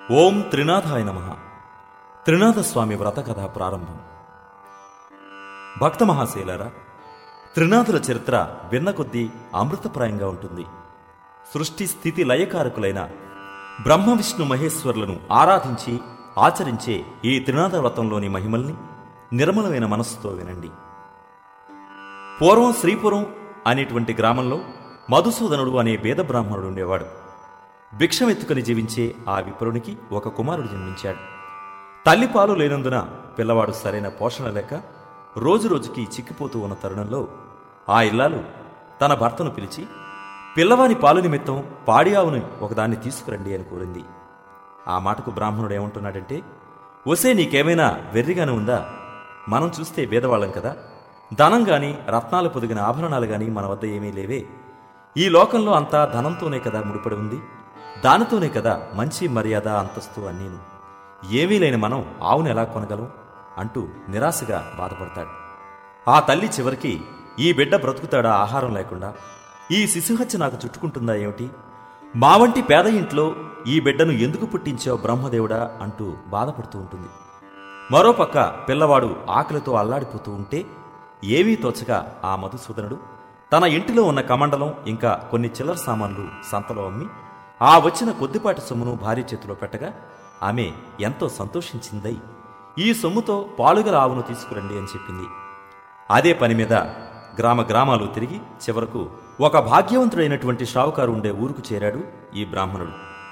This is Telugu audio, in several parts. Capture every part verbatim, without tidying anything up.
ఓం త్రినాథాయ నమః. త్రినాథస్వామి వ్రతకథ ప్రారంభం. భక్త మహాశైలారా, త్రినాథుల చరిత్ర విన్న కొద్దీ అమృతప్రాయంగా ఉంటుంది. సృష్టి స్థితి లయకారకులైన బ్రహ్మ విష్ణు మహేశ్వరులను ఆరాధించి ఆచరించే ఈ త్రినాథ వ్రతంలోని మహిమల్ని నిర్మలమైన మనస్సుతో వినండి. పూర్వం శ్రీపురం అనేటువంటి గ్రామంలో మధుసూదనుడు అనే వేద బ్రాహ్మణుడు ఉండేవాడు. భిక్షమెత్తుకుని జీవించే ఆ విప్రునికి ఒక కుమారుడు జన్మించాడు. తల్లిపాలు లేనందున పిల్లవాడు సరైన పోషణ లేక రోజురోజుకి చిక్కిపోతూ ఉన్న తరుణంలో ఆ ఇల్లాలు తన భర్తను పిలిచి పిల్లవాని పాలు నిమిత్తం పాడి ఆవుని ఒకదాన్ని తీసుకురండి అని కోరింది. ఆ మాటకు బ్రాహ్మణుడు ఏమంటున్నాడంటే, ఒసే నీకేమైనా వెర్రిగానే ఉందా? మనం చూస్తే వేదవాళ్ళం కదా, ధనం గాని రత్నాలు పొదిగిన ఆభరణాలు గాని మన వద్ద ఏమీ లేవే. ఈ లోకంలో అంతా ధనంతోనే కదా ముడిపడి ఉంది, దానితోనే కదా మంచి మర్యాద అంతస్తు అన్నీను. ఏమీ లేని మనం ఆవును ఎలా కొనగలం అంటూ నిరాశగా బాధపడతాడు. ఆ తల్లి చివరికి, ఈ బిడ్డ బ్రతుకుతాడా ఆహారం లేకుండా? ఈ శిశుహత్య నాకు చుట్టుకుంటుందా ఏమిటి? మా వంటి పేద ఇంట్లో ఈ బిడ్డను ఎందుకు పుట్టించావు బ్రహ్మదేవుడా అంటూ బాధపడుతూ ఉంటుంది. మరోపక్క పిల్లవాడు ఆకలితో అల్లాడిపోతూ ఉంటే ఏమీ తోచక ఆ మధుసూదనుడు తన ఇంటిలో ఉన్న కమండలం ఇంకా కొన్ని చిల్లర సామాన్లు సంతలో అమ్మి ఆ వచ్చిన కొద్దిపాటి సొమ్మును భార్య చేతిలో పెట్టగా ఆమె ఎంతో సంతోషించిందై, ఈ సొమ్ముతో పాలుగల ఆవును తీసుకురండి అని చెప్పింది. అదే పని మీద గ్రామ గ్రామాలు తిరిగి చివరకు ఒక భాగ్యవంతుడైనటువంటి షావుకారు ఉండే ఊరుకు చేరాడు ఈ బ్రాహ్మణుడు.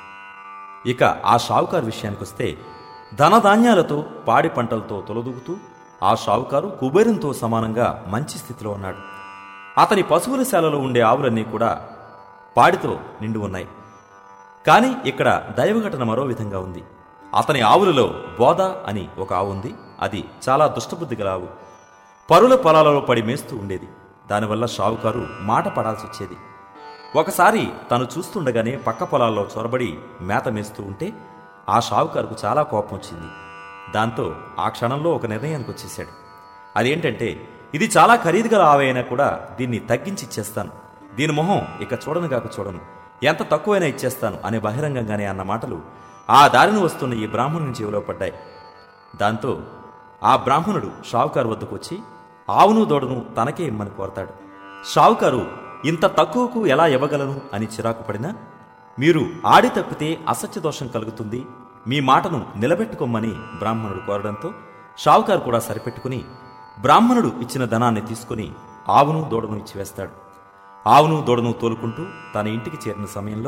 ఇక ఆ షావుకారు విషయానికొస్తే, ధనధాన్యాలతో పాడి పంటలతో తొలదూగుతూ ఆ షావుకారు కుబేరంతో సమానంగా మంచి స్థితిలో ఉన్నాడు. అతని పశువుల శాలలో ఉండే ఆవులన్నీ కూడా పాడితో నిండి ఉన్నాయి. కానీ ఇక్కడ దైవఘటన మరో విధంగా ఉంది. అతని ఆవులలో బోధ అని ఒక ఆవు ఉంది. అది చాలా దుష్టబుద్ధి గల ఆవు. పరుల పొలాలలో పడి మేస్తూ ఉండేది. దానివల్ల షావుకారు మాట పడాల్సి వచ్చేది. ఒకసారి తను చూస్తుండగానే పక్క పొలాల్లో చొరబడి మేత మేస్తూ ఉంటే ఆ షావుకారుకు చాలా కోపం వచ్చింది. దాంతో ఆ క్షణంలో ఒక నిర్ణయానికి వచ్చేశాడు. అదేంటంటే, ఇది చాలా ఖరీదు గల ఆవు అయినా కూడా దీన్ని తగ్గించి ఇచ్చేస్తాను, దీని మొహం ఇక చూడనుగాక చూడను, ఎంత తక్కువైనా ఇచ్చేస్తాను అనే బహిరంగంగానే అన్న మాటలు ఆ దారిని వస్తున్న ఈ బ్రాహ్మణుని చెవిలో పడ్డాయి. దాంతో ఆ బ్రాహ్మణుడు షావుకారు వద్దకు వచ్చి ఆవును దూడను తనకే ఇమ్మని కోరతాడు. షావుకారు ఇంత తక్కువకు ఎలా ఇవ్వగలను అని చిరాకు పడినా, మీరు ఆడి తప్పితే అసత్య దోషం కలుగుతుంది, మీ మాటను నిలబెట్టుకోమని బ్రాహ్మణుడు కోరడంతో షావుకారు కూడా సరిపెట్టుకుని బ్రాహ్మణుడు ఇచ్చిన ధనాన్ని తీసుకుని ఆవును దూడను ఇచ్చివేస్తాడు. ఆవును దూడను తోలుకుంటూ తన ఇంటికి చేరిన సమయంలో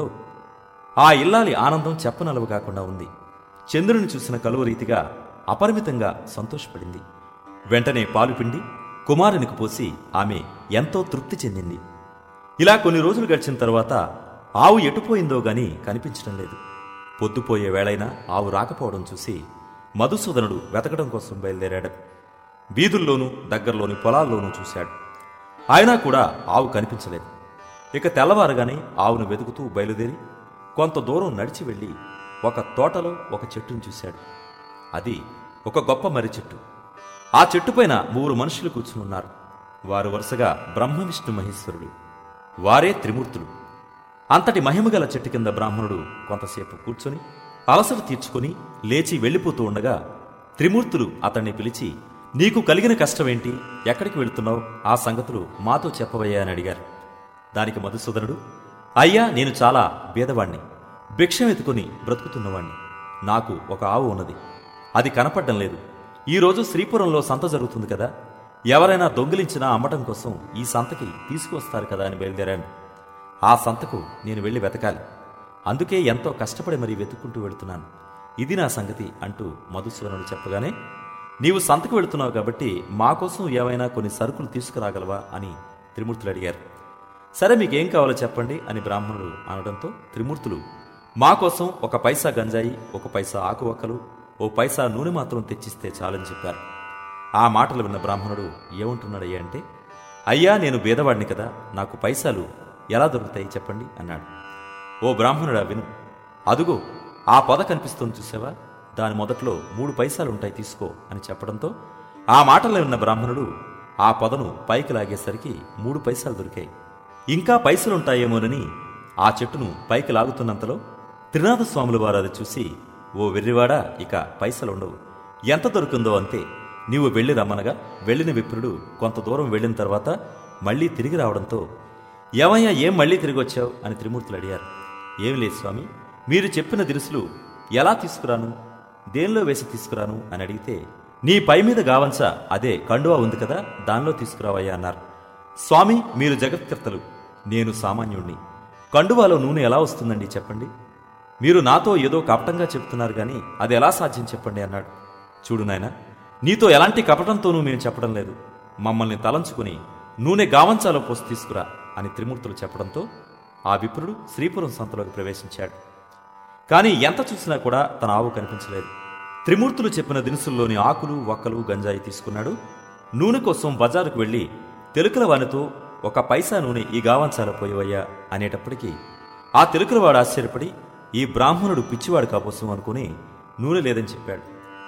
ఆ ఇల్లాలి ఆనందం చెప్పనలవు కాకుండా ఉంది. చంద్రుని చూసిన కలువ రీతిగా అపరిమితంగా సంతోషపడింది. వెంటనే పాలు పిండి కుమారునికి పోసి ఆమె ఎంతో తృప్తి చెందింది. ఇలా కొన్ని రోజులు గడిచిన తరువాత ఆవు ఎటుపోయిందో గాని కనిపించడం లేదు. పొద్దుపోయే వేళైనా ఆవు రాకపోవడం చూసి మధుసూదనుడు వెతకడం కోసం బయలుదేరాడు. వీధుల్లోనూ దగ్గరలోని పొలాల్లోనూ చూశాడు. అయినా కూడా ఆవు కనిపించలేదు. ఇక తెల్లవారుగానే ఆవును వెతుకుతూ బయలుదేరి కొంత దూరం నడిచి వెళ్ళి ఒక తోటలో ఒక చెట్టును చూశాడు. అది ఒక గొప్ప మర్రి చెట్టు. ఆ చెట్టుపైన మూడు మనుషులు కూర్చుని ఉన్నారు. వారు వరుసగా బ్రహ్మ విష్ణు మహేశ్వరుడు, వారే త్రిమూర్తులు. అంతటి మహిమగల చెట్టు కింద బ్రాహ్మణుడు కొంతసేపు కూర్చొని అలసట తీర్చుకుని లేచి వెళ్ళిపోతూ ఉండగా త్రిమూర్తులు అతన్ని పిలిచి, నీకు కలిగిన కష్టమేంటి, ఎక్కడికి వెళుతున్నావు, ఆ సంగతులు మాతో చెప్పవయ్యా అని అడిగారు. దానికి మధుసూదనుడు, అయ్యా, నేను చాలా బీదవాణ్ణి, భిక్షం ఎత్తుకుని బ్రతుకుతున్నవాణ్ణి. నాకు ఒక ఆవు ఉన్నది, అది కనపడ్డం లేదు. ఈరోజు శ్రీపురంలో సంత జరుగుతుంది కదా, ఎవరైనా దొంగిలించినా అమ్మటం కోసం ఈ సంతకి తీసుకువస్తారు కదా అని బయలుదేరాను. ఆ సంతకు నేను వెళ్ళి వెతకాలి, అందుకే ఎంతో కష్టపడి మరీ వెతుక్కుంటూ వెళుతున్నాను. ఇది నా సంగతి అంటూ మధుసూదనుడు చెప్పగానే, నీవు సంతకు వెళుతున్నావు కాబట్టి మా కోసం ఏమైనా కొన్ని సరుకులు తీసుకురాగలవా అని త్రిమూర్తులు అడిగారు. సరే, మీకేం కావాలో చెప్పండి అని బ్రాహ్మణుడు అనడంతో త్రిమూర్తులు, మా కోసం ఒక పైసా గంజాయి, ఒక పైసా ఆకువక్కలు, ఓ పైసా నూనె మాత్రం తెచ్చిస్తే చాలని చెప్పారు. ఆ మాటలు విన్న బ్రాహ్మణుడు ఏమంటున్నాడయ్యా అంటే, అయ్యా, నేను బీదవాడిని కదా, నాకు పైసాలు ఎలా దొరుకుతాయి చెప్పండి అన్నాడు. ఓ బ్రాహ్మణుడా, విను, అదుగో ఆ పొద కనిపిస్తుంది చూసావా, దాని మొదట్లో మూడు పైసాలుంటాయి, తీసుకో అని చెప్పడంతో ఆ మాటల్లో ఉన్న బ్రాహ్మణుడు ఆ పొదను పైకి లాగేసరికి మూడు పైసలు దొరికాయి. ఇంకా పైసలుంటాయేమోనని ఆ చెట్టును పైకి లాగుతున్నంతలో త్రినాథస్వాముల వారు అది చూసి ఓ వెర్రివాడా, ఇక పైసలుండవు, ఎంత దొరుకుందో అంతే, నీవు వెళ్ళి రమ్మనగా వెళ్ళిన విప్రుడు కొంత దూరం వెళ్ళిన తర్వాత మళ్లీ తిరిగి రావడంతో, ఏమయ్యా, ఏం మళ్లీ తిరిగి వచ్చావు అని త్రిమూర్తులు అడిగారు. ఏం లేదు స్వామి, మీరు చెప్పిన దినుసులు ఎలా తీసుకురాను, దేనిలో వేసి తీసుకురాను అని అడిగితే, నీ పై మీద గావంచ, అదే కండువా ఉంది కదా, దానిలో తీసుకురావయ్యా అన్నారు. స్వామి, మీరు జగత్కర్తలు, నేను సామాన్యుణ్ణి, కండువాలో నూనె ఎలా వస్తుందండి చెప్పండి, మీరు నాతో ఏదో కపటంగా చెప్తున్నారు గాని అది ఎలా సాధ్యం చెప్పండి అన్నాడు. చూడు నాయనా, నీతో ఎలాంటి కపటంతోనూ మేము చెప్పడం లేదు, మమ్మల్ని తలంచుకుని నూనె గావంచాలో పోసి తీసుకురా అని త్రిమూర్తులు చెప్పడంతో ఆ విప్రుడు శ్రీపురం సంతలోకి ప్రవేశించాడు. కానీ ఎంత చూసినా కూడా తన ఆవు కనిపించలేదు. త్రిమూర్తులు చెప్పిన దినుసుల్లోని ఆకులు, వక్కలు, గంజాయి తీసుకున్నాడు. నూనె కోసం బజారుకు వెళ్లి తెలుకల వానితో, ఒక పైసా నూనె ఈ గావంచాలో పోయివయ్యా అనేటప్పటికీ ఆ తెలుకలవాడు ఆశ్చర్యపడి, ఈ బ్రాహ్మణుడు పిచ్చివాడు కాపోసం అనుకుని నూనె లేదని చెప్పాడు.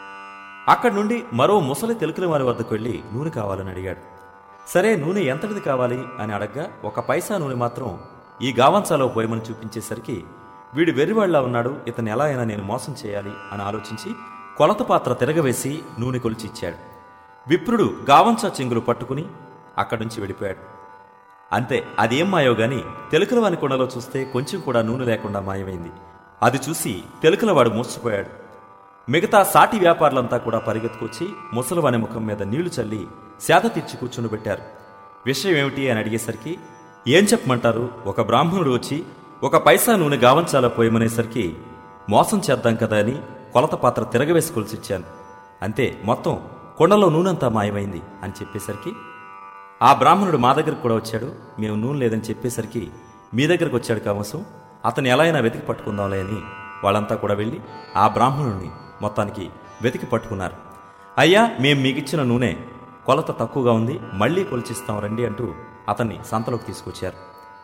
అక్కడి నుండి మరో ముసలి తెలుకల వారి వద్దకు వెళ్లి నూనె కావాలని అడిగాడు. సరే, నూనె ఎంతటిది కావాలి అని అడగ్గా ఒక పైసా నూనె మాత్రం ఈ గావంచాలో పోయమని చూపించేసరికి, వీడు వెర్రివాళ్లా ఉన్నాడు, ఇతను ఎలా అయినా నేను మోసం చేయాలి అని ఆలోచించి కొలత పాత్ర తిరగవేసి నూనె కొలిచి ఇచ్చాడు. విప్రుడు గావంచా చెంగులు పట్టుకుని అక్కడి నుంచి వెళ్ళిపోయాడు. అంతే, అదేం మాయో గాని తెలుకలవాని కొండలో చూస్తే కొంచెం కూడా నూనె లేకుండా మాయమైంది. అది చూసి తెలుకలవాడు మూర్చిపోయాడు. మిగతా సాటి వ్యాపారులంతా కూడా పరిగెత్తుకొచ్చి ముసలివాని ముఖం మీద నీళ్లు చల్లి సేద తీర్చి కూర్చుని పెట్టారు. విషయం ఏమిటి అని అడిగేసరికి, ఏం చెప్పమంటారు, ఒక బ్రాహ్మణుడు వచ్చి ఒక పైసా నూనె గావంచాలో పోయమనేసరికి మోసం చేద్దాం కదా అని కొలత పాత్ర తిరగవేసి కొలిసిచ్చాను. అంతే, మొత్తం కొండలో నూనెంతా మాయమైంది అని చెప్పేసరికి, ఆ బ్రాహ్మణుడు మా దగ్గరకు కూడా వచ్చాడు, మేము నూనె లేదని చెప్పేసరికి మీ దగ్గరకు వచ్చాడు కావసం, అతను ఎలా అయినా వెతికి పట్టుకుందాంలే అని వాళ్ళంతా కూడా వెళ్ళి ఆ బ్రాహ్మణుడిని మొత్తానికి వెతికి పట్టుకున్నారు. అయ్యా, మేం మీకిచ్చిన నూనె కొలత తక్కువగా ఉంది, మళ్లీ కొలిచిస్తాం రండి అంటూ అతన్ని సంతలోకి తీసుకొచ్చారు.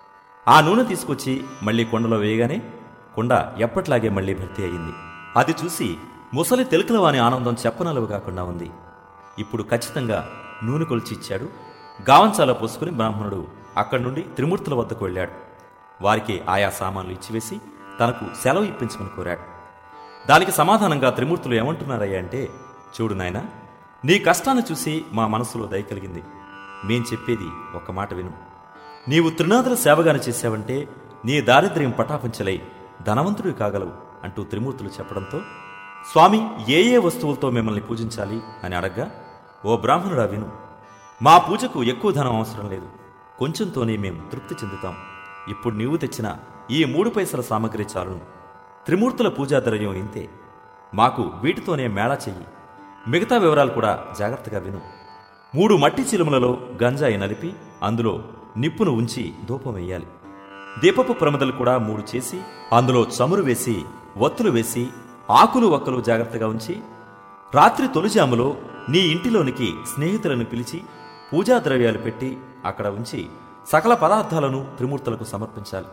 ఆ నూనె తీసుకొచ్చి మళ్లీ కొండలో వేయగానే కుండ ఎప్పట్లాగే మళ్లీ భర్తీ అయింది. అది చూసి ముసలి తెలుకలవాని ఆనందం చెప్పనలవు కాకుండా ఉంది. ఇప్పుడు ఖచ్చితంగా నూనె కొలిచి ఇచ్చాడు. గావంచాలో పోసుకుని బ్రాహ్మణుడు అక్కడి నుండి త్రిమూర్తుల వద్దకు వెళ్ళాడు. వారికి ఆయా సామాన్లు ఇచ్చివేసి తనకు సెలవు ఇప్పించమని కోరాడు. దానికి సమాధానంగా త్రిమూర్తులు ఏమంటున్నారయ్యా అంటే, చూడు నాయనా, నీ కష్టాన్ని చూసి మా మనసులో దయ కలిగింది. మేం చెప్పేది ఒక్క మాట విను. నీవు త్రినాథుల సేవగాని చేశావంటే నీ దారిద్ర్యం పటాపంచలై ధనవంతుడివి కాగలవు అంటూ త్రిమూర్తులు చెప్పడంతో, స్వామి, ఏ ఏ వస్తువులతో మిమ్మల్ని పూజించాలి అని అడగ్గా, ఓ బ్రాహ్మణుడా విను, మా పూజకు ఎక్కువ ధనం అవసరం లేదు, కొంచెంతోనే మేం తృప్తి చెందుతాం. ఇప్పుడు నీవు తెచ్చిన ఈ మూడు పైసల సామగ్రి చాలును. త్రిమూర్తుల పూజా ద్రవ్యం ఇంతే, మాకు వీటితోనే మేళా చెయ్యి. మిగతా వివరాలు కూడా జాగ్రత్తగా విను. మూడు మట్టి చిలుములలో గంజాయి నలిపి అందులో నిప్పును ఉంచి ధూపం వెయ్యాలి. దీపపు ప్రమిదలు కూడా మూడు చేసి అందులో చమురు వేసి వత్తులు వేసి ఆకులు వక్కలు జాగ్రత్తగా ఉంచి, రాత్రి తొలిజాములో నీ ఇంటిలోనికి స్నేహితులను పిలిచి పూజా ద్రవ్యాలు పెట్టి అక్కడ ఉంచి సకల పదార్థాలను త్రిమూర్తులకు సమర్పించాలి.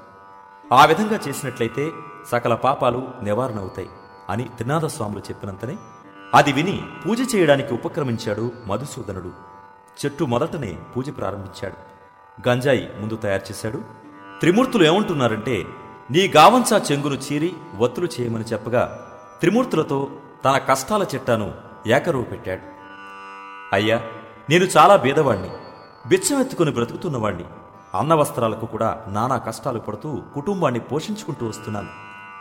ఆ విధంగా చేసినట్లయితే సకల పాపాలు నివారణ అవుతాయి అని త్రినాథస్వాములు చెప్పినంతనే అది విని పూజ చేయడానికి ఉపక్రమించాడు మధుసూదనుడు. చెట్టు మొదటనే పూజ ప్రారంభించాడు. గంజాయి ముందు తయారు చేశాడు. త్రిమూర్తులు ఏమంటున్నారంటే, నీ గావంచా చెంగును చీరి వత్తులు చేయమని చెప్పగా త్రిమూర్తులతో తన కష్టాల చిట్టాను ఏకరువు పెట్టాడు. అయ్యా, నేను చాలా బీదవాణ్ణి, బిచ్చమెత్తుకుని బ్రతుకుతున్నవాణ్ణి, అన్న వస్త్రాలకు కూడా నానా కష్టాలు పడుతూ కుటుంబాన్ని పోషించుకుంటూ వస్తున్నాను.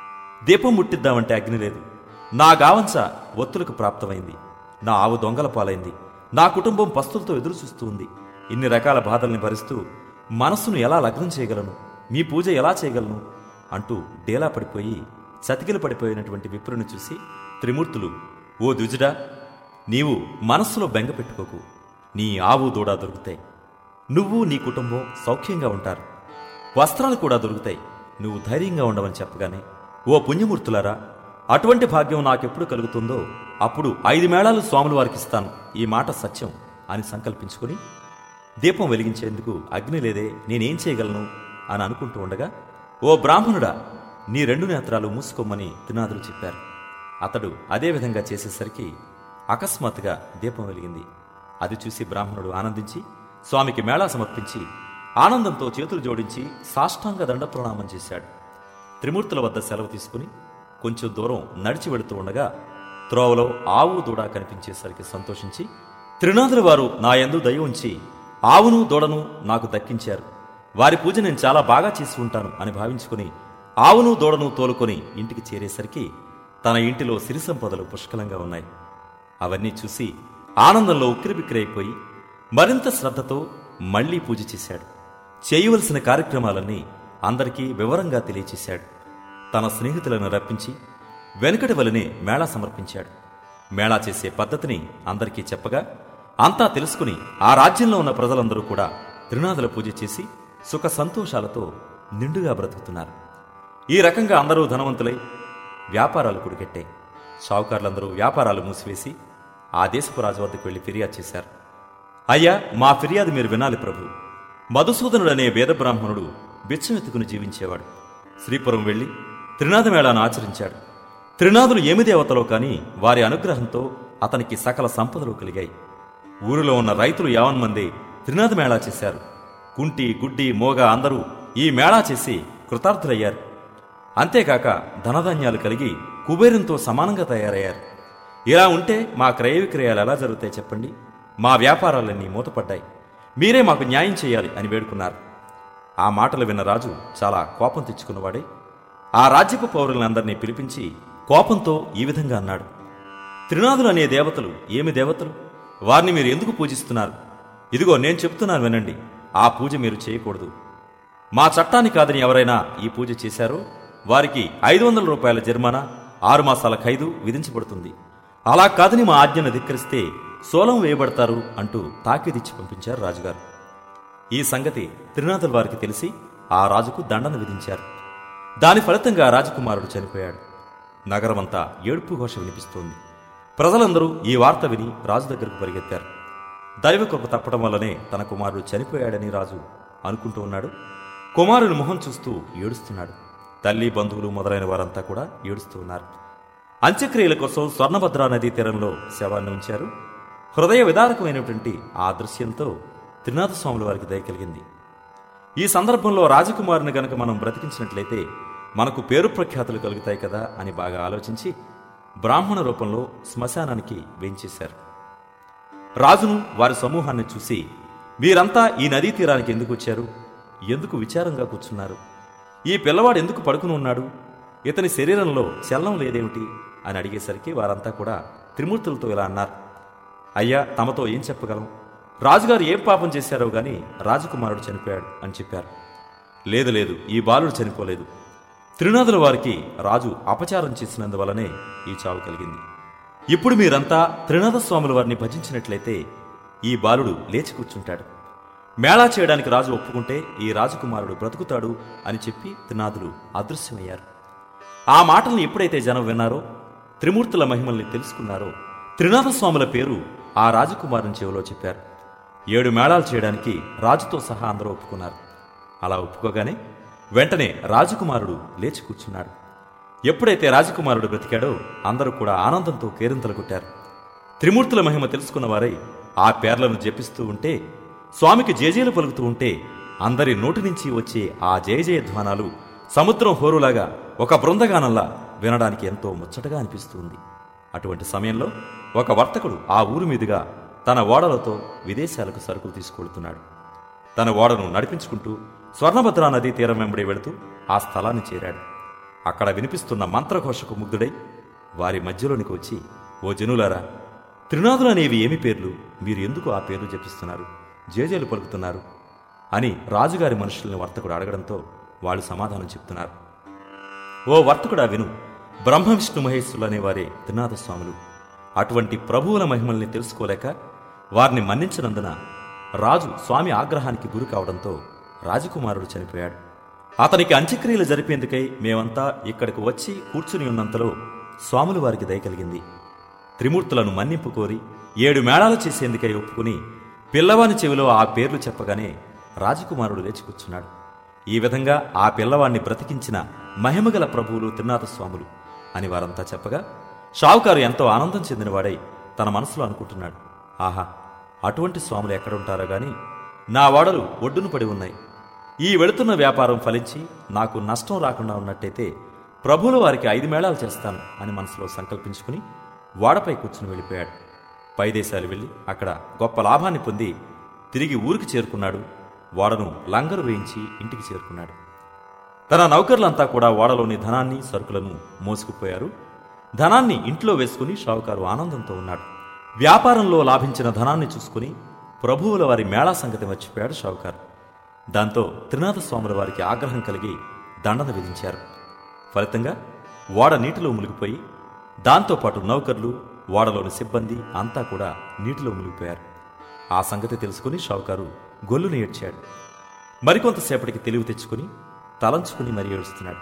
దీపం ముట్టిద్దామంటే అగ్ని లేదు. నా గావంచ ఒత్తులకు ప్రాప్తమైంది. నా ఆవు దొంగల పాలైంది. నా కుటుంబం పస్తులతో ఎదురు చూస్తూ ఉంది. ఇన్ని రకాల బాధల్ని భరిస్తూ మనస్సును ఎలా లగ్నం చేయగలను, మీ పూజ ఎలా చేయగలను అంటూ డేలా పడిపోయి చతికిలు పడిపోయినటువంటి విప్రుని చూసి త్రిమూర్తులు, ఓ ద్విజుడా, నీవు మనస్సులో బెంగ పెట్టుకోకు. నీ ఆవు దూడ దొరుకుతాయి. నువ్వు నీ కుటుంబం సౌఖ్యంగా ఉంటారు. వస్త్రాలు కూడా దొరుకుతాయి. నువ్వు ధైర్యంగా ఉండవని చెప్పగానే, ఓ పుణ్యమూర్తులారా, అటువంటి భాగ్యం నాకెప్పుడు కలుగుతుందో అప్పుడు ఐదు మేళాలు స్వాముల వారికి ఇస్తాను. ఈ మాట సత్యం అని సంకల్పించుకుని దీపం వెలిగించేందుకు అగ్ని లేదే, నేనేం చేయగలను అని అనుకుంటూ ఉండగా, ఓ బ్రాహ్మణుడా, నీ రెండు నేత్రాలు మూసుకోమని త్రినాథులు చెప్పారు. అతడు అదేవిధంగా చేసేసరికి అకస్మాత్తుగా దీపం వెలిగింది. అది చూసి బ్రాహ్మణుడు ఆనందించి స్వామికి మేళా సమర్పించి ఆనందంతో చేతులు జోడించి సాష్టాంగ దండ ప్రణామం చేశాడు. త్రిమూర్తుల వద్ద సెలవు తీసుకుని కొంచెం దూరం నడిచి వెళుతూ ఉండగా త్రోవలో ఆవు దూడ కనిపించేసరికి సంతోషించి, త్రినాథుల వారు నా యందు దయ ఉంచి ఆవును దూడను నాకు దక్కించారు, వారి పూజ నేను చాలా బాగా చేసి ఉంటాను అని భావించుకుని ఆవును దూడను తోలుకొని ఇంటికి చేరేసరికి తన ఇంటిలో సిరి సంపదలు పుష్కలంగా ఉన్నాయి. అవన్నీ చూసి ఆనందంలో ఉక్కిరిబిక్కిరైపోయి మరింత శ్రద్ధతో మళ్లీ పూజ చేశాడు. చేయవలసిన కార్యక్రమాలన్నీ అందరికీ వివరంగా తెలియచేశాడు. తన స్నేహితులను రప్పించి వెనుకటి వలనే మేళా సమర్పించాడు. మేళా చేసే పద్ధతిని అందరికీ చెప్పగా అంతా తెలుసుకుని ఆ రాజ్యంలో ఉన్న ప్రజలందరూ కూడా త్రినాథుల పూజ చేసి సుఖ సంతోషాలతో నిండుగా బ్రతుకుతున్నారు. ఈ రకంగా అందరూ ధనవంతులై వ్యాపారాలు కుడికెట్టాయి. షావుకారులందరూ వ్యాపారాలు మూసివేసి ఆ దేశపు రాజు వద్దకు వెళ్లి ఫిర్యాదు చేశారు. అయ్యా, మా ఫిర్యాదు మీరు వినాలి ప్రభు. మధుసూదనుడనే వేద బ్రాహ్మణుడు బిచ్చమెత్తుకుని జీవించేవాడు. శ్రీపురం వెళ్లి త్రినాథ మేళాను ఆచరించాడు. త్రినాథులు ఏమి దేవతలో కాని వారి అనుగ్రహంతో అతనికి సకల సంపదలు కలిగాయి. ఊరిలో ఉన్న రైతులు యావన్మంది త్రినాథ మేళా చేశారు. కుంటి గుడ్డి మోగ అందరూ ఈ మేళా చేసి కృతార్థులయ్యారు. అంతేకాక ధనధాన్యాలు కలిగి కుబేరంతో సమానంగా తయారయ్యారు. ఇలా ఉంటే మా క్రయ విక్రయాలు ఎలా జరుగుతాయి చెప్పండి? మా వ్యాపారాలన్నీ మూతపడ్డాయి. మీరే మాకు న్యాయం చేయాలి అని వేడుకున్నారు. ఆ మాటలు విన్న రాజు చాలా కోపం తెచ్చుకున్నవాడే ఆ రాజ్యపు పౌరులందరినీ పిలిపించి కోపంతో ఈ విధంగా అన్నాడు. త్రినాథులు అనే దేవతలు ఏమి దేవతలు? వారిని మీరు ఎందుకు పూజిస్తున్నారు? ఇదిగో నేను చెప్తున్నాను వినండి. ఆ పూజ మీరు చేయకూడదు. మా చట్టాన్ని కాదని ఎవరైనా ఈ పూజ చేశారో వారికి ఐదు వందల రూపాయల జరిమానా, ఆరు మాసాల ఖైదు విధించబడుతుంది. అలా కాదని మా ఆజ్ఞను ధిక్కరిస్తే సోలం వేయబడతారు అంటూ తాకీదిచ్చి పంపించారు రాజుగారు. ఈ సంగతి త్రినాథుల వారికి తెలిసి ఆ రాజుకు దండన విధించారు. దాని ఫలితంగా రాజకుమారుడు చనిపోయాడు. నగరమంతా ఏడుపు ఘోష వినిపిస్తోంది. ప్రజలందరూ ఈ వార్త విని రాజు దగ్గరకు పరిగెత్తారు. దైవకృప తప్పడం వల్లనే తన కుమారుడు చనిపోయాడని రాజు అనుకుంటూ ఉన్నాడు. కుమారుని మొహం చూస్తూ ఏడుస్తున్నాడు. తల్లి, బంధువులు మొదలైన వారంతా కూడా ఏడుస్తూ ఉన్నారు. అంత్యక్రియల కోసం స్వర్ణభద్రా నదీ తీరంలో శవాన్ని ఉంచారు. హృదయ విదారకమైనటువంటి ఆ దృశ్యంతో త్రినాథ స్వాముల వారికి దయ కలిగింది. ఈ సందర్భంలో రాజకుమారుని గనక మనం బ్రతికించినట్లయితే మనకు పేరు ప్రఖ్యాతులు కలుగుతాయి కదా అని బాగా ఆలోచించి బ్రాహ్మణ రూపంలో శ్మశానానికి వేయించేశారు. రాజును వారి సమూహాన్ని చూసి, మీరంతా ఈ నదీ తీరానికి ఎందుకు వచ్చారు? ఎందుకు విచారంగా కూర్చున్నారు? ఈ పిల్లవాడు ఎందుకు పడుకుని ఉన్నాడు? ఇతని శరీరంలో చలనం లేదేమిటి అని అడిగేసరికి వారంతా కూడా త్రిమూర్తులతో ఇలా అన్నారు. అయ్యా, తమతో ఏం చెప్పగలం? రాజుగారు ఏం పాపం చేశారో గాని రాజకుమారుడు చనిపోయాడు అని చెప్పారు. లేదు లేదు, ఈ బాలుడు చనిపోలేదు. త్రినాథుల వారికి రాజు అపచారం చేసినందువలనే ఈ చావు కలిగింది. ఇప్పుడు మీరంతా త్రినాథ స్వాముల వారిని భజించినట్లయితే ఈ బాలుడు లేచి కూర్చుంటాడు. మేళా చేయడానికి రాజు ఒప్పుకుంటే ఈ రాజకుమారుడు బ్రతుకుతాడు అని చెప్పి త్రినాథులు అదృశ్యమయ్యారు. ఆ మాటల్ని ఎప్పుడైతే జనం విన్నారో, త్రిమూర్తుల మహిమల్ని తెలుసుకున్నారో, త్రినాథ స్వాముల పేరు ఆ రాజకుమారుని చెవిలో చెప్పారు. ఏడు మేళాలు చేయడానికి రాజుతో సహా అందరూ ఒప్పుకున్నారు. అలా ఒప్పుకోగానే వెంటనే రాజకుమారుడు లేచి కూర్చున్నాడు. ఎప్పుడైతే రాజకుమారుడు బ్రతికాడో అందరూ కూడా ఆనందంతో కేరింతలు కొట్టారు. త్రిమూర్తుల మహిమ తెలుసుకున్న వారై ఆ పేర్లను జపిస్తూ ఉంటే, స్వామికి జయజయలు పలుకుతూ ఉంటే అందరి నోటి నుంచి వచ్చే ఆ జయ జయధ్వానాలు సముద్రం హోరులాగా ఒక బృందగానంలా వినడానికి ఎంతో ముచ్చటగా అనిపిస్తుంది. అటువంటి సమయంలో ఒక వర్తకుడు ఆ ఊరు మీదుగా తన ఓడలతో విదేశాలకు సరుకులు తీసుకెళ్తున్నాడు. తన ఓడను నడిపించుకుంటూ స్వర్ణభద్రా నదీ తీరం వెంబడి వెళుతూ ఆ స్థలాన్ని చేరాడు. అక్కడ వినిపిస్తున్న మంత్రఘోషకు ముగ్ధుడై వారి మధ్యలోనికి వచ్చి, ఓ జనులారా, త్రినాథులు అనేవి ఏమి పేర్లు? మీరు ఎందుకు ఆ పేర్లు జపిస్తున్నారు, జేజేలు పలుకుతున్నారు అని రాజుగారి మనుషుల్ని వర్తకుడు అడగడంతో వాళ్ళు సమాధానం చెప్తున్నారు. ఓ వర్తకుడా విను, బ్రహ్మ విష్ణు మహేశ్వరులు అనేవారే త్రినాథ స్వాములు. అటువంటి ప్రభువుల మహిమల్ని తెలుసుకోలేక వారిని మన్నించినందున రాజు స్వామి ఆగ్రహానికి గురి కావడంతో రాజకుమారుడు చనిపోయాడు. అతనికి అంత్యక్రియలు జరిపేందుకై మేమంతా ఇక్కడికి వచ్చి కూర్చుని ఉన్నంతలో స్వాములు వారికి దయ కలిగింది. త్రిమూర్తులను మన్నింపు కోరి ఏడు మేళాలు చేసేందుకై ఒప్పుకుని పిల్లవాని చెవిలో ఆ పేర్లు చెప్పగానే రాజకుమారుడు లేచి కూర్చున్నాడు. ఈ విధంగా ఆ పిల్లవాణ్ణి బ్రతికించిన మహిమగల ప్రభువులు త్రినాథ స్వాములు అని వారంతా చెప్పగా షావుకారు ఎంతో ఆనందం చెందినవాడై తన మనసులో అనుకుంటున్నాడు, ఆహా, అటువంటి స్వాములు ఎక్కడుంటారో గాని నా ఓడలు ఒడ్డును పడి ఉన్నాయి. ఈ వెళుతున్న వ్యాపారం ఫలించి నాకు నష్టం రాకుండా ఉన్నట్టయితే ప్రభువుల వారికి ఐదు మేళాలు చేస్తాను అని మనసులో సంకల్పించుకుని ఓడపై కూర్చుని వెళ్ళిపోయాడు. పై దేశాలు వెళ్ళి అక్కడ గొప్ప లాభాన్ని పొంది తిరిగి ఊరికి చేరుకున్నాడు. ఓడను లంగరు వేయించి ఇంటికి చేరుకున్నాడు. తన నౌకర్లంతా కూడా ఓడలోని ధనాన్ని సరుకులను మోసుకుపోయారు. ధనాన్ని ఇంట్లో వేసుకుని షావుకారు ఆనందంతో ఉన్నాడు. వ్యాపారంలో లాభించిన ధనాన్ని చూసుకుని ప్రభువుల వారి మేళా సంగతి మర్చిపోయాడు షావుకారు. దాంతో త్రినాథ స్వాముల వారికి ఆగ్రహం కలిగి దండన విధించారు. ఫలితంగా ఓడ నీటిలో మునిగిపోయి దాంతోపాటు నౌకర్లు, ఓడలోని సిబ్బంది అంతా కూడా నీటిలో మునిగిపోయారు. ఆ సంగతి తెలుసుకుని షావుకారు గొల్లును ఏడ్చాడు. మరికొంతసేపటికి తెలివి తెచ్చుకుని తలంచుకుని మరీ ఏడుస్తున్నాడు.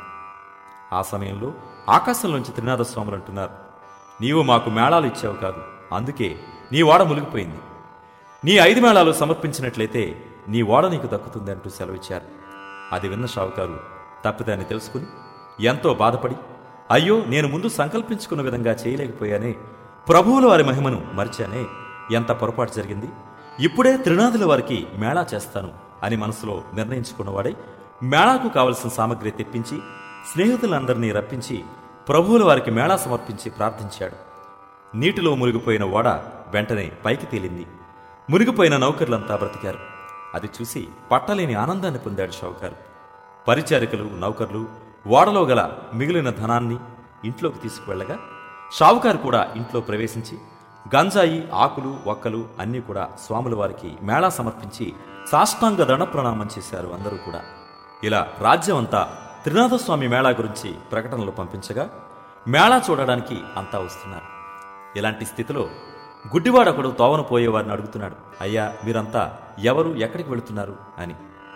ఆ సమయంలో ఆకాశంలోంచి త్రినాథ స్వాములు అంటున్నారు, నీవు మాకు మేళాలు ఇచ్చావు కాదు, అందుకే నీ ఓడ మునిగిపోయింది. నీ ఐదు మేళాలు సమర్పించినట్లయితే నీ ఓడ నీకు దక్కుతుంది అంటూ సెలవిచ్చారు. అది విన్న షావుకారు తప్పిదాన్ని తెలుసుకుని ఎంతో బాధపడి, అయ్యో నేను ముందు సంకల్పించుకున్న విధంగా చేయలేకపోయానే, ప్రభువుల వారి మహిమను మరిచానే, ఎంత పొరపాటు జరిగింది, ఇప్పుడే త్రినాథుల వారికి మేళా చేస్తాను అని మనసులో నిర్ణయించుకున్నవాడై మేళాకు కావలసిన సామగ్రి తెప్పించి స్నేహితులందరినీ రప్పించి ప్రభువుల వారికి మేళా సమర్పించి ప్రార్థించాడు. నీటిలో మునిగిపోయిన ఓడ వెంటనే పైకి తేలింది. మునిగిపోయిన నౌకర్లంతా బ్రతికారు. అది చూసి పట్టలేని ఆనందాన్ని పొందాడు షావుకారు. పరిచారికలు, నౌకర్లు ఓడలో గల మిగిలిన ధనాన్ని ఇంట్లోకి తీసుకువెళ్లగా షావుకారు కూడా ఇంట్లో ప్రవేశించి గంజాయి, ఆకులు, ఒక్కలు అన్నీ కూడా స్వాముల వారికి మేళా సమర్పించి సాష్టాంగ దండ ప్రణామం చేశారు అందరూ కూడా. ఇలా రాజ్యం అంతా త్రినాథస్వామి మేళా గురించి ప్రకటనలు పంపించగా మేళా చూడడానికి అంతా వస్తున్నారు. ఇలాంటి స్థితిలో గుడ్డివాడొకడు తోవను పోయేవారిని అడుగుతున్నాడు, అయ్యా మీరంతా ఎవరు, ఎక్కడికి వెళుతున్నారు అని.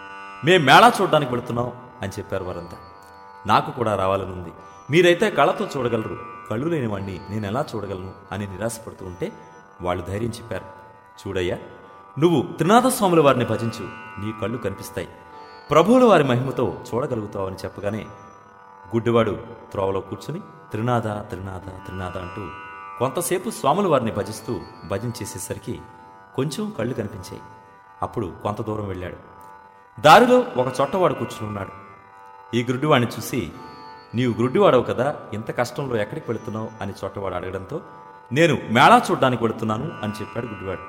మేం మేళా చూడడానికి వెళుతున్నాం అని చెప్పారు వారంతా. నాకు కూడా రావాలనుంది, మీరైతే కళ్ళతో చూడగలరు, కళ్ళు లేనివాణ్ణి నేనెలా చూడగలను అని నిరాశపడుతూ ఉంటే వాళ్ళు ధైర్యం చెప్పారు, చూడయ్యా నువ్వు త్రినాథస్వాముల వారిని భజించు, నీ కళ్ళు కనిపిస్తాయి, ప్రభువుల వారి మహిమతో చూడగలుగుతావు అని చెప్పగానే గుడ్డివాడు త్రోవలో కూర్చుని త్రినాథ త్రినాథ త్రినాథ అంటూ కొంతసేపు స్వాముల వారిని భజిస్తూ భజించేసేసరికి కొంచెం కళ్ళు కనిపించాయి. అప్పుడు కొంత దూరం వెళ్ళాడు. దారిలో ఒక చొట్టవాడు కూర్చుని ఉన్నాడు. ఈ గుడ్డివాడిని చూసి, నీవు గుడ్డివాడవు కదా, ఇంత కష్టంలో ఎక్కడికి వెళుతున్నావు అని చొట్టవాడు అడగడంతో, నేను మేళా చూడ్డానికి వెళుతున్నాను అని చెప్పాడు గుడ్డివాడు.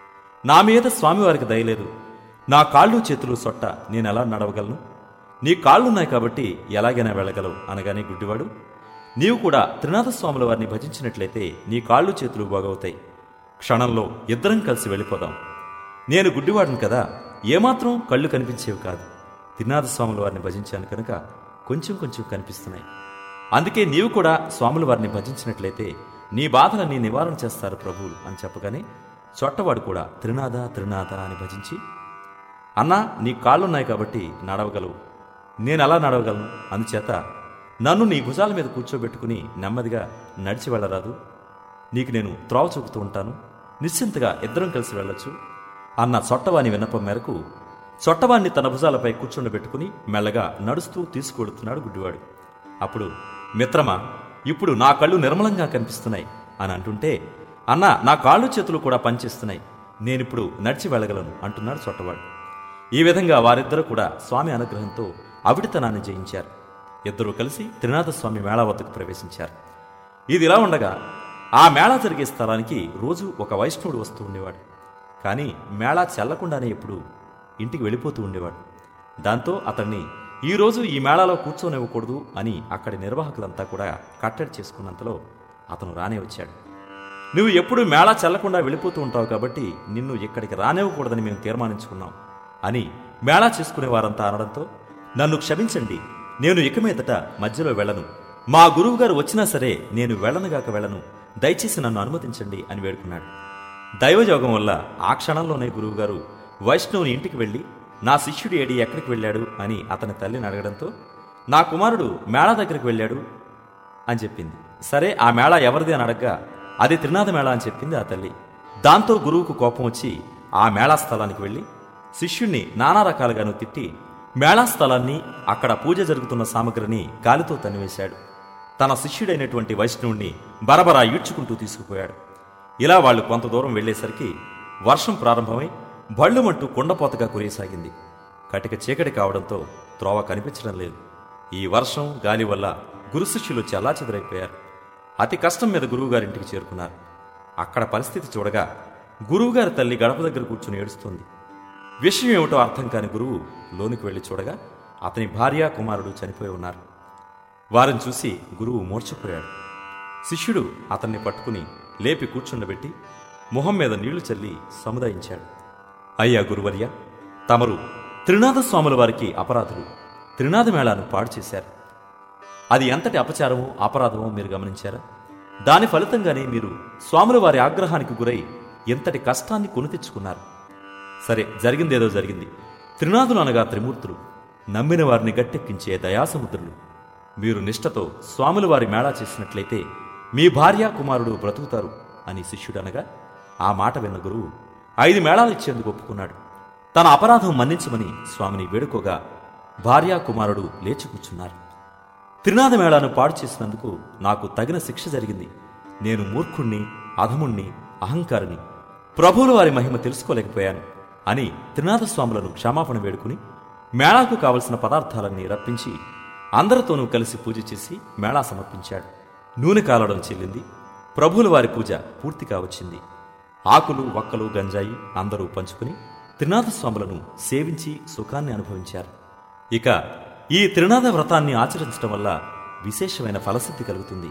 నా మీద స్వామివారికి దయలేదు, నా కాళ్ళు చేతులు సొట్ట, నేనెలా నడవగలను, నీ కాళ్ళున్నాయి కాబట్టి ఎలాగైనా వెళ్ళగలవు అనగానే గుడ్డివాడు, నీవు కూడా త్రినాథస్వాముల వారిని భజించినట్లయితే నీ కాళ్ళు చేతులు బాగవుతాయి, క్షణంలో ఇద్దరం కలిసి వెళ్ళిపోదాం. నేను గుడ్డివాడిని కదా, ఏమాత్రం కళ్ళు కనిపించేవి కాదు, త్రినాథస్వాముల వారిని భజించాను కనుక కొంచెం కొంచెం కనిపిస్తున్నాయి, అందుకే నీవు కూడా స్వాముల వారిని భజించినట్లయితే నీ బాధలన్నీ నివారణ చేస్తారు ప్రభువులు అని చెప్పగానే చొట్టవాడు కూడా త్రినాథ త్రినాథ అని భజించి, అన్నా నీ కాళ్ళున్నాయి కాబట్టి నడవగలవు, నేనెలా నడవగలను, అందుచేత నన్ను నీ భుజాల మీద కూర్చోబెట్టుకుని నెమ్మదిగా నడిచి వెళ్ళరాదు, నీకు నేను త్రోవ చూపుతూ ఉంటాను, నిశ్చింతగా ఇద్దరం కలిసి వెళ్ళొచ్చు అన్న చొట్టవాని విన్నపం మేరకు చొట్టవాన్ని తన భుజాలపై కూర్చుండబెట్టుకుని మెల్లగా నడుస్తూ తీసుకువెడుతున్నాడు గుడ్డివాడు. అప్పుడు మిత్రమా, ఇప్పుడు నా కళ్ళు నిర్మలంగా కనిపిస్తున్నాయి అని అంటుంటే, అన్నా నా కాళ్ళు చేతులు కూడా పనిచేస్తున్నాయి, నేనిప్పుడు నడిచి వెళ్ళగలను అంటున్నాడు చొట్టవాడు. ఈ విధంగా వారిద్దరూ కూడా స్వామి అనుగ్రహంతో అవిడితనాన్ని జయించారు. ఇద్దరూ కలిసి త్రినాథస్వామి మేళా వద్దకు ప్రవేశించారు. ఇది ఇలా ఉండగా ఆ మేళా జరిగే స్థలానికి రోజు ఒక వైష్ణవుడు వస్తూ ఉండేవాడు. కానీ మేళా చెల్లకుండానే ఎప్పుడు ఇంటికి వెళ్ళిపోతూ ఉండేవాడు. దాంతో అతన్ని ఈరోజు ఈ మేళాలో కూర్చోనివ్వకూడదు అని అక్కడి నిర్వాహకులంతా కూడా కట్టడి చేసుకున్నంతలో అతను రానే వచ్చాడు. నువ్వు ఎప్పుడు మేళా చెల్లకుండా వెళ్ళిపోతూ ఉంటావు కాబట్టి నిన్ను ఇక్కడికి రానివ్వకూడదని మేము తీర్మానించుకున్నాం అని మేళా చేసుకునే వారంతా అనడంతో, నన్ను క్షమించండి, నేను ఇక మీదట మధ్యలో వెళ్ళను, మా గురువుగారు వచ్చినా సరే నేను వెళ్ళనుగాక వెళ్ళను, దయచేసి నన్ను అనుమతించండి అని వేడుకున్నాడు. దైవయోగం వల్ల ఆ క్షణంలోనే గురువుగారు వైష్ణవుని ఇంటికి వెళ్ళి, నా శిష్యుడు ఏడి ఎక్కడికి వెళ్ళాడు అని అతని తల్లిని అడగడంతో, నా కుమారుడు మేళా దగ్గరికి వెళ్ళాడు అని చెప్పింది. సరే ఆ మేళా ఎవరిది అని అడగ్గా అది త్రినాథ మేళా అని చెప్పింది ఆ తల్లి. దాంతో గురువుకు కోపం వచ్చి ఆ మేళా స్థలానికి వెళ్ళి శిష్యుణ్ణి నానా రకాలుగాను తిట్టి మేళా స్థలాన్ని, అక్కడ పూజ జరుగుతున్న సామగ్రిని గాలితో తన్నివేశాడు. తన శిష్యుడైనటువంటి వైష్ణవుణ్ణి బరబరా ఈడ్చుకుంటూ తీసుకుపోయాడు. ఇలా వాళ్ళు కొంత దూరం వెళ్లేసరికి వర్షం ప్రారంభమై భళ్ళుమంటూ కుండపోతగా కురియసాగింది. కటిక చీకటి కావడంతో త్రోవ కనిపించడం లేదు. ఈ వర్షం గాలి వల్ల గురు శిష్యులు చెల్లాచెదరైపోయారు. అతి కష్టం మీద గురువుగారింటికి చేరుకున్నారు. అక్కడ పరిస్థితి చూడగా గురువుగారి తల్లి గడప దగ్గర కూర్చుని ఏడుస్తోంది. విషయం ఏమిటో అర్థం కాని గురువు లోనికి వెళ్లి చూడగా అతని భార్య కుమారుడు చనిపోయి ఉన్నారు. వారిని చూసి గురువు మూర్ఛపోయాడు. శిష్యుడు అతన్ని పట్టుకుని లేపి కూర్చుండబెట్టి మొహం మీద నీళ్లు చల్లి సముదాయించాడు. అయ్యా గురువర్య, తమరు త్రినాథ స్వాముల వారికి అపరాధులు. త్రినాథ మేళాను పాడు చేశారు. అది ఎంతటి అపచారమో అపరాధమో మీరు గమనించారా? దాని ఫలితంగానే మీరు స్వాముల వారి ఆగ్రహానికి గురై ఎంతటి కష్టాన్ని కొని తెచ్చుకున్నారు. సరే, జరిగిందేదో జరిగింది. త్రినాథులు అనగా త్రిమూర్తులు, నమ్మిన వారిని గట్టెక్కించే దయాసముద్రులు. మీరు నిష్ఠతో స్వాముల వారి మేళా చేసినట్లయితే మీ భార్య కుమారుడు బ్రతుకుతారు అని శిష్యుడనగా ఆ మాట విన్న గురువు ఐదు మేళాలు ఇచ్చేందుకు ఒప్పుకున్నాడు. తన అపరాధం మన్నించమని స్వామిని వేడుకోగా భార్యా కుమారుడు లేచి కూర్చున్నారు. త్రినాథ మేళాను పాడు చేసినందుకు నాకు తగిన శిక్ష జరిగింది. నేను మూర్ఖుణ్ణి, అధముణ్ణి, అహంకారిని, ప్రభువుల వారి మహిమ తెలుసుకోలేకపోయాను అని త్రినాథ స్వాములను క్షమాపణ వేడుకుని మేళాకు కావలసిన పదార్థాలన్నీ రప్పించి అందరితోనూ కలిసి పూజ చేసి మేళా సమర్పించాడు. నూనె కాలడం చెల్లింది. ప్రభువుల వారి పూజ పూర్తిగా వచ్చింది. ఆకులు, వక్కలు, గంజాయి అందరూ పంచుకుని త్రినాథ స్వాములను సేవించి సుఖాన్ని అనుభవించారు. ఇక ఈ త్రినాథ వ్రతాన్ని ఆచరించడం వల్ల విశేషమైన ఫలసిద్ధి కలుగుతుంది.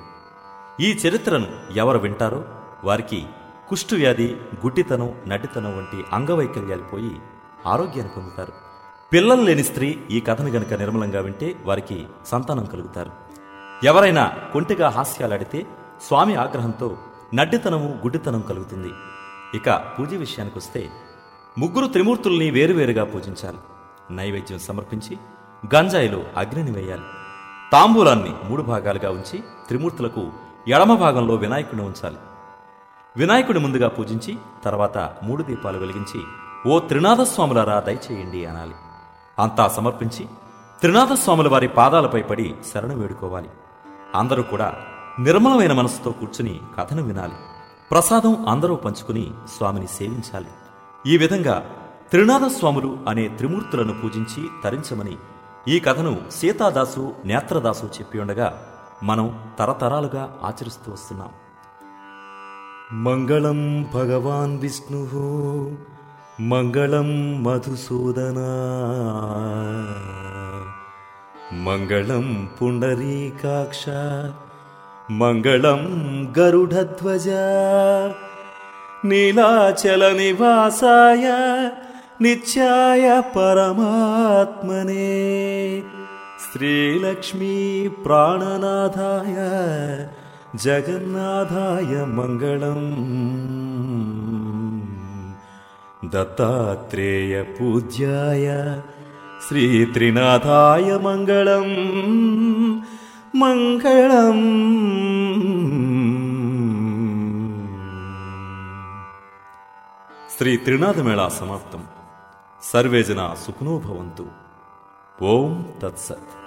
ఈ చరిత్రను ఎవరు వింటారో వారికి కుష్ఠువ్యాధి, గుడ్డితనం, నడ్డితనం వంటి అంగవైకల్యాలు పోయి ఆరోగ్యాన్ని పొందుతారు. పిల్లలు లేని స్త్రీ ఈ కథను గనక నిర్మలంగా వింటే వారికి సంతానం కలుగుతారు. ఎవరైనా కొంటిగా హాస్యాలాడితే స్వామి ఆగ్రహంతో నడ్డితనము, గుడ్డితనం కలుగుతుంది. ఇక పూజ విషయానికొస్తే ముగ్గురు త్రిమూర్తుల్ని వేరువేరుగా పూజించాలి. నైవేద్యం సమర్పించి గంజాయిలో అగ్నిని వేయాలి. తాంబూలాన్ని మూడు భాగాలుగా ఉంచి త్రిమూర్తులకు ఎడమ భాగంలో వినాయకుడిని ఉంచాలి. వినాయకుడి ముందుగా పూజించి తర్వాత మూడు దీపాలు వెలిగించి ఓ త్రినాథస్వాములారా దయచేయండి అనాలి. అంతా సమర్పించి త్రినాథస్వాముల వారి పాదాలపై పడి శరణు వేడుకోవాలి. అందరూ కూడా నిర్మలమైన మనసుతో కూర్చుని కథను వినాలి. ప్రసాదం అందరూ పంచుకుని స్వామిని సేవించాలి. ఈ విధంగా త్రినాథస్వాములు అనే త్రిమూర్తులను పూజించి తరించమని ఈ కథను సీతాదాసు, నేత్రదాసు చెప్పి ఉండగా మనం తరతరాలుగా ఆచరిస్తూ వస్తున్నాం. మంగళం భగవాన్ విష్ణు, మంగళం మధుసూదనా, మంగళం పుండరీకాక్ష, మంగళం గరుడధ్వజ, నీలాచల నివాసాయ నిత్యాయ పరమాత్మనే, శ్రీలక్ష్మీ ప్రాణనాథాయ జగన్నాథాయ మంగళం, దత్తాత్రేయ పూజ్యాయ శ్రీ త్రినాథాయ మంగళం మంగళం. శ్రీ త్రినాథ మేళా సమాప్తం. సర్వే జనా సుఖినో భవంతు. ఓం తత్సత్.